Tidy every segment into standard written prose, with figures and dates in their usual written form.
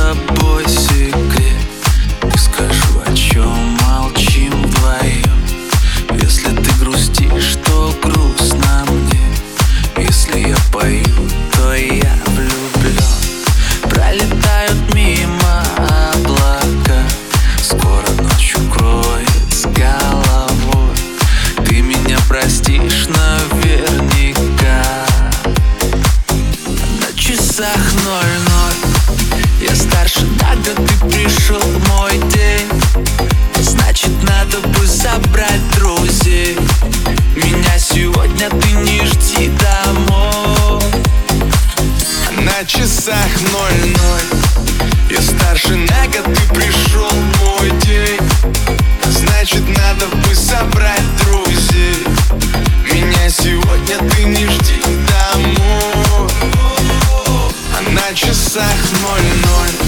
тобой секрет. Не скажу, о чем молчим вдвоем. Если ты грустишь, то грустно мне. Если я пою, то я влюблен. Пролетают мимо облака, скоро ночь укроет с головой. Ты меня простишь наверняка. На часах 00. Я старше на год, ты пришел в мой день. Значит, надо бы собрать друзей. Меня сегодня ты не жди домой. На часах 00. Я старше на год, ты пришел в мой день. Значит, надо бы собрать друзей. Меня сегодня ты не жди домой. А на часах 00.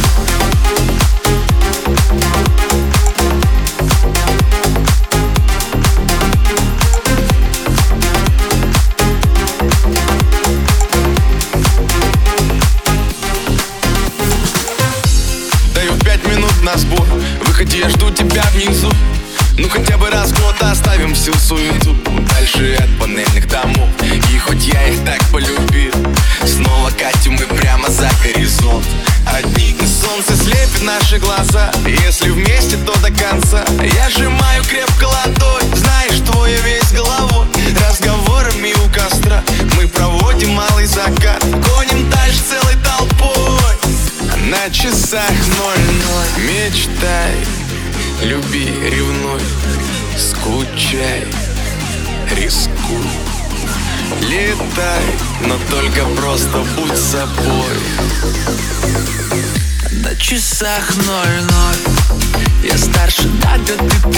На сбор, выходи, я жду тебя внизу. Ну хотя бы раз в год оставим всю суету дальше от панельных домов. И хоть я их так полюбил, снова катим мы прямо за горизонт. Одни солнце слепит наши глаза. Если вместе, то до конца. Я сжимаю крепко ладонь, знаешь, твоя весь головой. Разговорами у костра мы проводим малый закат. Гоним дальше целой толпой. На часах 00. Мечтай, люби, ревнуй, скучай, рискуй. Летай, но только просто будь собой. На часах 00. Я старше на год, ты